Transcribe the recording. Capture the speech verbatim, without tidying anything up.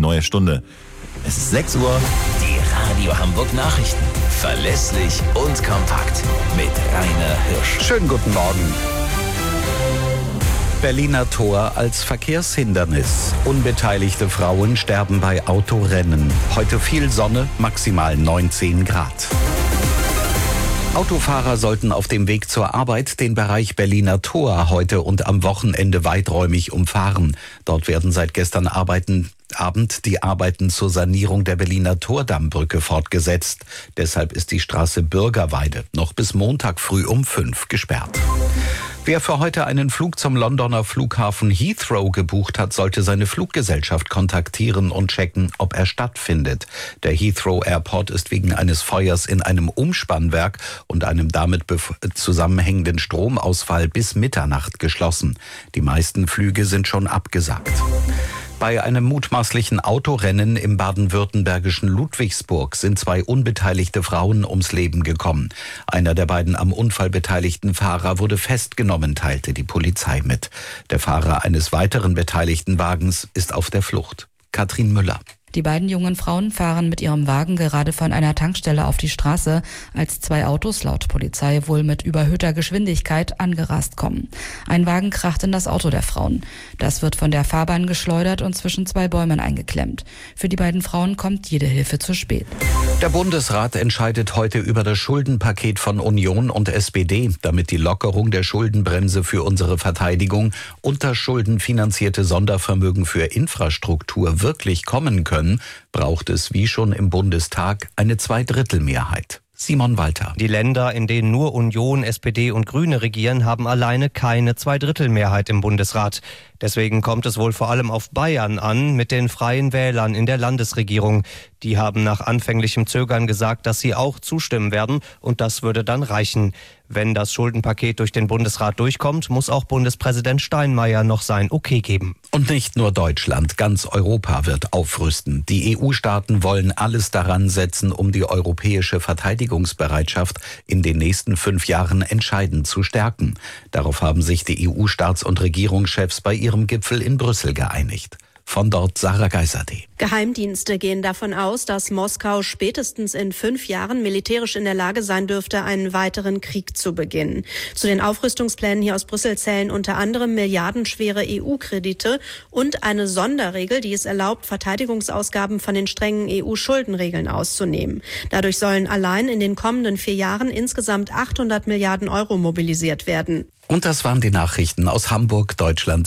neue Stunde. Es ist sechs Uhr. Die Radio Hamburg Nachrichten. Verlässlich und kompakt. Mit Rainer Hirsch. Schönen guten Morgen. Berliner Tor als Verkehrshindernis. Unbeteiligte Frauen sterben bei Autorennen. Heute viel Sonne, maximal neunzehn Grad. Autofahrer sollten auf dem Weg zur Arbeit den Bereich Berliner Tor heute und am Wochenende weiträumig umfahren. Dort werden seit gestern Arbeiten Abend die Arbeiten zur Sanierung der Berliner Tordammbrücke fortgesetzt. Deshalb ist die Straße Bürgerweide noch bis Montag früh um fünf gesperrt. Wer für heute einen Flug zum Londoner Flughafen Heathrow gebucht hat, sollte seine Fluggesellschaft kontaktieren und checken, ob er stattfindet. Der Heathrow Airport ist wegen eines Feuers in einem Umspannwerk und einem damit zusammenhängenden Stromausfall bis Mitternacht geschlossen. Die meisten Flüge sind schon abgesagt. Bei einem mutmaßlichen Autorennen im baden-württembergischen Ludwigsburg sind zwei unbeteiligte Frauen ums Leben gekommen. Einer der beiden am Unfall beteiligten Fahrer wurde festgenommen, teilte die Polizei mit. Der Fahrer eines weiteren beteiligten Wagens ist auf der Flucht. Katrin Müller. Die beiden jungen Frauen fahren mit ihrem Wagen gerade von einer Tankstelle auf die Straße, als zwei Autos laut Polizei wohl mit überhöhter Geschwindigkeit angerast kommen. Ein Wagen kracht in das Auto der Frauen. Das wird von der Fahrbahn geschleudert und zwischen zwei Bäumen eingeklemmt. Für die beiden Frauen kommt jede Hilfe zu spät. Der Bundesrat entscheidet heute über das Schuldenpaket von Union und S P D, damit die Lockerung der Schuldenbremse für unsere Verteidigung und das schuldenfinanzierte Sondervermögen für Infrastruktur wirklich kommen können, braucht es wie schon im Bundestag eine Zweidrittelmehrheit. Simon Walter. Die Länder, in denen nur Union, S P D und Grüne regieren, haben alleine keine Zweidrittelmehrheit im Bundesrat. Deswegen kommt es wohl vor allem auf Bayern an mit den Freien Wählern in der Landesregierung. Die haben nach anfänglichem Zögern gesagt, dass sie auch zustimmen werden und das würde dann reichen. Wenn das Schuldenpaket durch den Bundesrat durchkommt, muss auch Bundespräsident Steinmeier noch sein Okay geben. Und nicht nur Deutschland, ganz Europa wird aufrüsten. Die E U-Staaten wollen alles daran setzen, um die europäische Verteidigungsbereitschaft in den nächsten fünf Jahren entscheidend zu stärken. Darauf haben sich die E U-Staats- und Regierungschefs bei ihrem Gipfel in Brüssel geeinigt. Von dort Sarah Geiserde. Geheimdienste gehen davon aus, dass Moskau spätestens in fünf Jahren militärisch in der Lage sein dürfte, einen weiteren Krieg zu beginnen. Zu den Aufrüstungsplänen hier aus Brüssel zählen unter anderem milliardenschwere E U-Kredite und eine Sonderregel, die es erlaubt, Verteidigungsausgaben von den strengen E U-Schuldenregeln auszunehmen. Dadurch sollen allein in den kommenden vier Jahren insgesamt achthundert Milliarden Euro mobilisiert werden. Und das waren die Nachrichten aus Hamburg, Deutschland